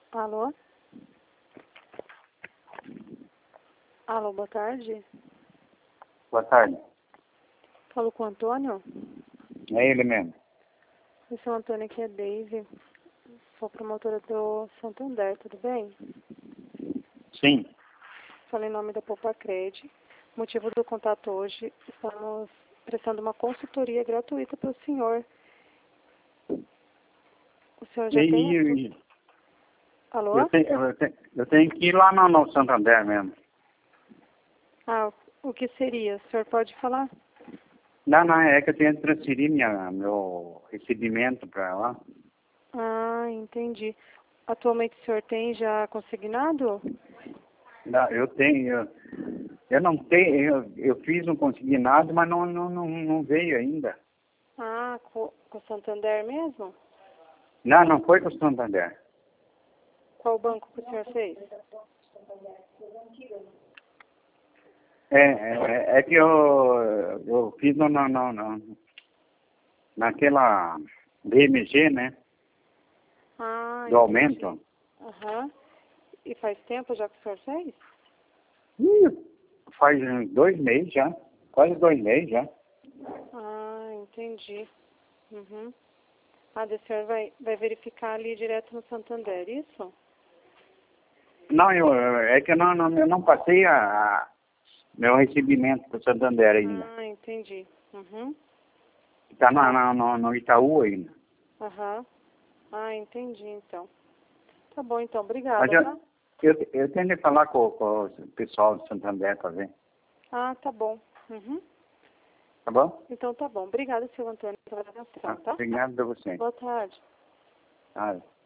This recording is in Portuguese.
Alô? Alô, boa tarde. Boa tarde. Falo com o Antônio? É ele mesmo. Eu sou o Antônio, aqui é Daisy. Sou promotora do Santander, tudo bem? Sim. Falo em nome da Popacred. Motivo do contato hoje, estamos prestando uma consultoria gratuita para o senhor. O senhor já tem... Alô? Eu tenho que ir lá no Santander mesmo. Ah, o que seria? O senhor pode falar? Não, é que eu tenho que transferir meu recebimento para lá. Ah, entendi. Atualmente o senhor tem já consignado? Não, eu não tenho, eu fiz um consignado, mas não veio ainda. Ah, com o Santander mesmo? Não foi com o Santander. Qual banco que o senhor fez? É que eu fiz naquela BMG, né? Ah, Do aumento. aham. E faz tempo já que o senhor fez? Faz uns 2 meses já. Quase 2 meses já. Ah, entendi. Uhum. Ah, daí o senhor vai verificar ali direto no Santander, isso? Não, é que eu não passei meu recebimento para o Santander ainda. Ah, entendi. Uhum. Está no Itaú ainda. Aham. Ah, entendi, então. Tá bom, então. Mas Obrigada, tá? eu tenho que falar com o pessoal do Santander para ver. Ah, tá bom. Uhum. Tá bom? Então tá bom. Obrigada, seu Antônio, pela atenção, tá? Obrigado a você. Boa tarde. Ah.